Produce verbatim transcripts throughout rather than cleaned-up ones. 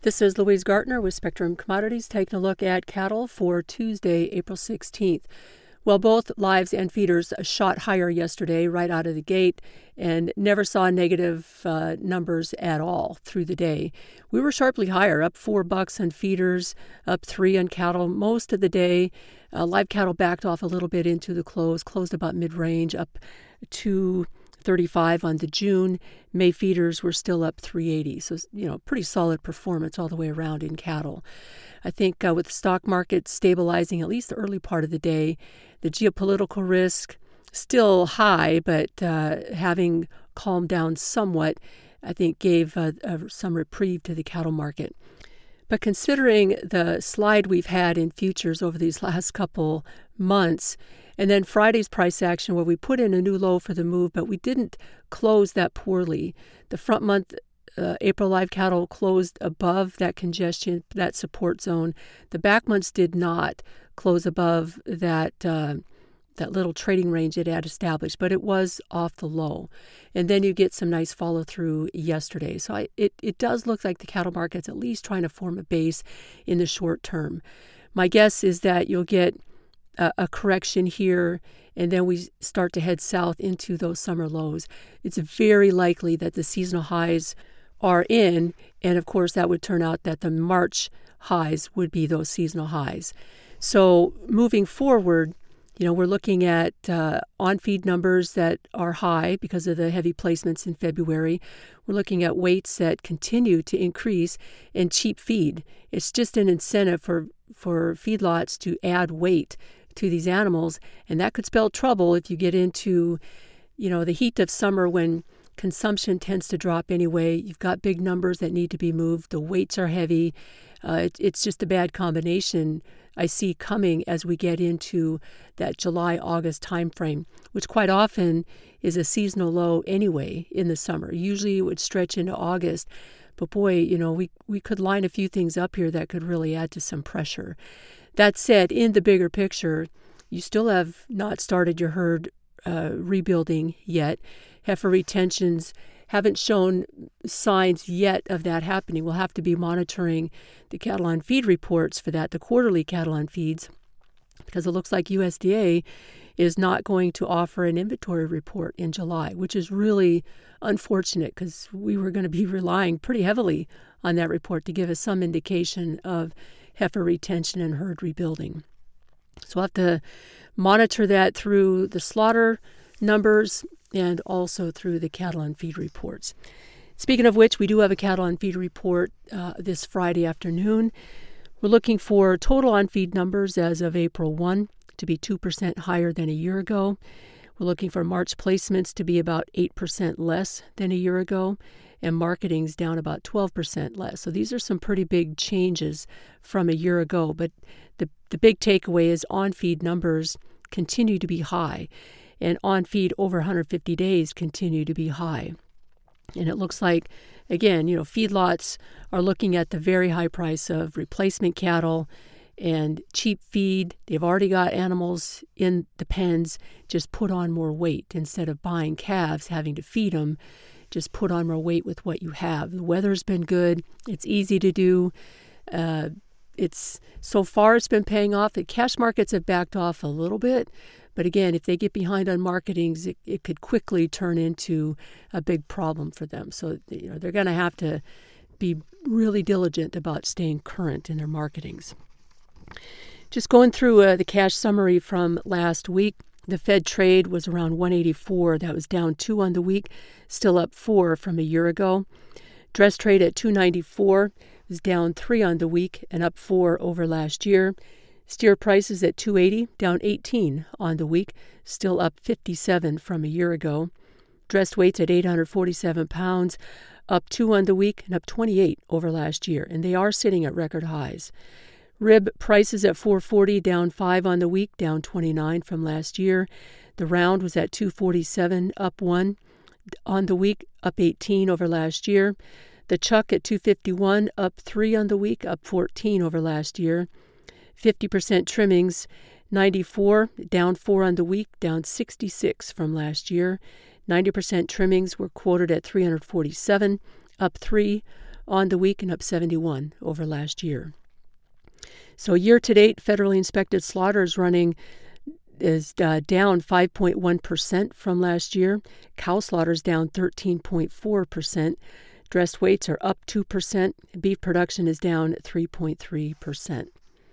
This is Louise Gartner with Spectrum Commodities taking a look at cattle for Tuesday, April sixteenth. Well, both lives and feeders shot higher yesterday right out of the gate and never saw negative uh, numbers at all through the day. We were sharply higher, up four bucks on feeders, up three on cattle most of the day. Uh, live cattle backed off a little bit into the close, closed about mid-range, up two thirty-five on the June. May feeders were still up three eighty. So, you know, pretty solid performance all the way around in cattle. I think uh, with the stock market stabilizing at least the early part of the day, the geopolitical risk still high, but uh, having calmed down somewhat, I think gave uh, uh, some reprieve to the cattle market. But considering the slide we've had in futures over these last couple months, and then Friday's price action where we put in a new low for the move, but we didn't close that poorly. The front month uh, April live cattle closed above that congestion, that support zone. The back months did not close above that uh, that little trading range it had established, but it was off the low. And then you get some nice follow through yesterday. So I, it, it does look like the cattle market's at least trying to form a base in the short term. My guess is that you'll get a, a correction here, and then we start to head south into those summer lows. It's very likely that the seasonal highs are in, and of course that would turn out that the March highs would be those seasonal highs. So moving forward, you know, we're looking at uh, on-feed numbers that are high because of the heavy placements in February. We're looking at weights that continue to increase and cheap feed. It's just an incentive for, for feedlots to add weight to these animals, and that could spell trouble if you get into, you know, the heat of summer when consumption tends to drop anyway. You've got big numbers that need to be moved. The weights are heavy. Uh, it, it's just a bad combination I see coming as we get into that July-August timeframe, which quite often is a seasonal low anyway in the summer. Usually it would stretch into August, but boy, you know, we, we could line a few things up here that could really add to some pressure. That said, in the bigger picture, you still have not started your herd uh, rebuilding yet. Heifer retentions haven't shown signs yet of that happening. We'll have to be monitoring the cattle on feed reports for that, the quarterly cattle on feeds, because it looks like U S D A is not going to offer an inventory report in July, which is really unfortunate because we were going to be relying pretty heavily on that report to give us some indication of heifer retention and herd rebuilding. So we'll have to monitor that through the slaughter numbers and also through the cattle on feed reports. Speaking of which, we do have a cattle on feed report uh, this Friday afternoon. We're looking for total on feed numbers as of April first to be two percent higher than a year ago. We're looking for March placements to be about eight percent less than a year ago, and marketing's down about twelve percent less. So these are some pretty big changes from a year ago. But the, the big takeaway is on-feed numbers continue to be high, and on-feed over one hundred fifty days continue to be high. And it looks like, again, you know, feedlots are looking at the very high price of replacement cattle and cheap feed. They've already got animals in the pens. Just put on more weight instead of buying calves, having to feed them. Just put on more weight with what you have. The weather's been good. It's easy to do. Uh, it's so far it's been paying off. The cash markets have backed off a little bit. But again, if they get behind on marketings, it, it could quickly turn into a big problem for them. So, you know, they're going to have to be really diligent about staying current in their marketings. Just going through uh, the cash summary from last week, the Fed trade was around one eighty-four. That was down two on the week, still up four from a year ago. Dress trade at two ninety-four was down three on the week and up four over last year. Steer prices at two eighty, down eighteen on the week, still up fifty-seven from a year ago. Dressed weights at eight hundred forty-seven pounds, up two on the week and up twenty-eight over last year, and they are sitting at record highs. Rib prices at four forty, down five on the week, down twenty-nine from last year. The round was at two forty-seven, up one on the week, up eighteen over last year. The chuck at two fifty-one, up three on the week, up fourteen over last year. fifty percent trimmings, ninety-four, down four on the week, down sixty-six from last year. ninety percent trimmings were quoted at three hundred forty-seven, up three on the week and up seventy-one over last year. So year-to-date, federally inspected slaughter is running is uh, down five point one percent from last year. Cow slaughter is down thirteen point four percent. Dressed weights are up two percent. Beef production is down three point three percent.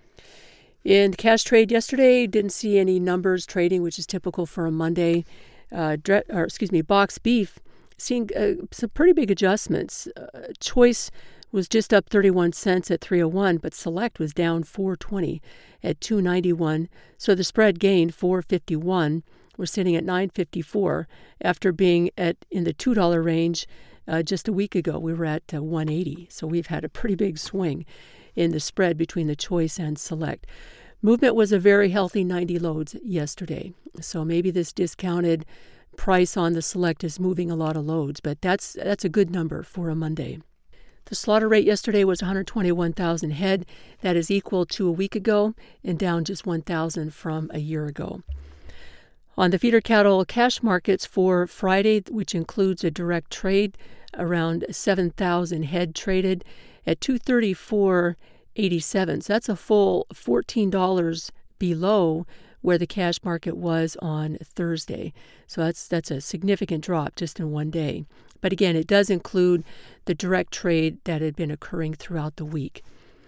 In cash trade yesterday, didn't see any numbers trading, which is typical for a Monday. Uh, dre- or excuse me, box beef seeing uh, some pretty big adjustments. Uh, choice was just up thirty-one cents at three oh one, but Select was down four twenty at two ninety-one. So the spread gained four fifty-one. We're sitting at nine fifty-four after being at in the two dollar range uh, just a week ago. We were at uh, one eighty. So we've had a pretty big swing in the spread between the Choice and Select. Movement was a very healthy ninety loads yesterday. So maybe this discounted price on the Select is moving a lot of loads, but that's that's a good number for a Monday. The slaughter rate yesterday was one hundred twenty-one thousand head. That is equal to a week ago and down just one thousand from a year ago. On the feeder cattle cash markets for Friday, which includes a direct trade, around seven thousand head traded at two thirty-four eighty-seven. So that's a full fourteen dollars below where the cash market was on Thursday. So that's that's a significant drop just in one day. But again, it does include the direct trade that had been occurring throughout the week.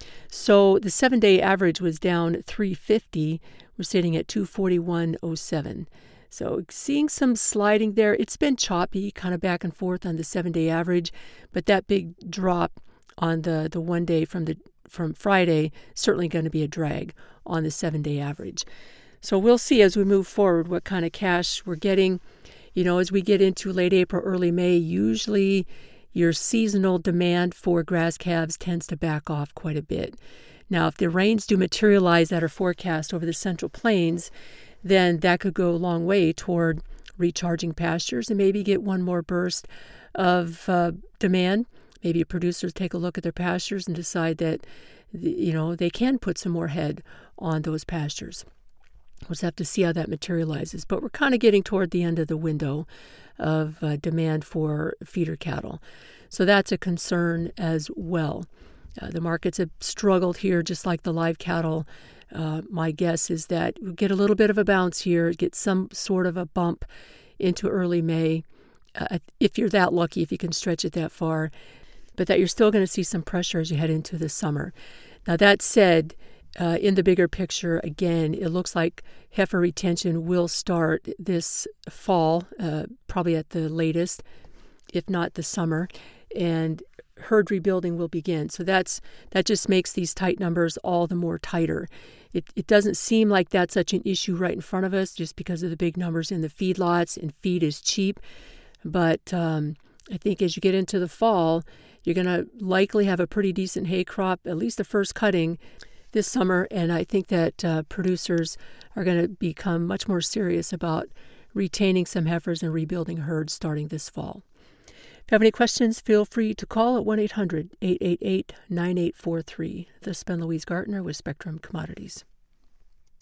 So the seven-day average was down three fifty. We're sitting at two forty-one oh seven. So seeing some sliding there. It's been choppy, kind of back and forth on the seven-day average, but that big drop on the, the one day from the from Friday certainly going to be a drag on the seven-day average. So we'll see as we move forward what kind of cash we're getting. You know, as we get into late April, early May, usually your seasonal demand for grass calves tends to back off quite a bit. Now, if the rains do materialize that are forecast over the Central Plains, then that could go a long way toward recharging pastures and maybe get one more burst of uh, demand. Maybe producers take a look at their pastures and decide that, you know, they can put some more head on those pastures. We'll just have to see how that materializes. But we're kind of getting toward the end of the window of uh, demand for feeder cattle. So that's a concern as well. Uh, the markets have struggled here just like the live cattle. Uh, my guess is that we'll get a little bit of a bounce here, get some sort of a bump into early May, uh, if you're that lucky, if you can stretch it that far, but that you're still going to see some pressure as you head into the summer. Now, that said, Uh, in the bigger picture, again, it looks like heifer retention will start this fall, uh, probably at the latest, if not the summer, and herd rebuilding will begin. So that's that just makes these tight numbers all the more tighter. It, it doesn't seem like that's such an issue right in front of us just because of the big numbers in the feedlots, and feed is cheap. But um, I think as you get into the fall, you're going to likely have a pretty decent hay crop, at least the first cutting this summer, and I think that uh, producers are going to become much more serious about retaining some heifers and rebuilding herds starting this fall. If you have any questions, feel free to call at one eight hundred eight eight eight nine eight four three. This has been Louise Gartner with Spectrum Commodities.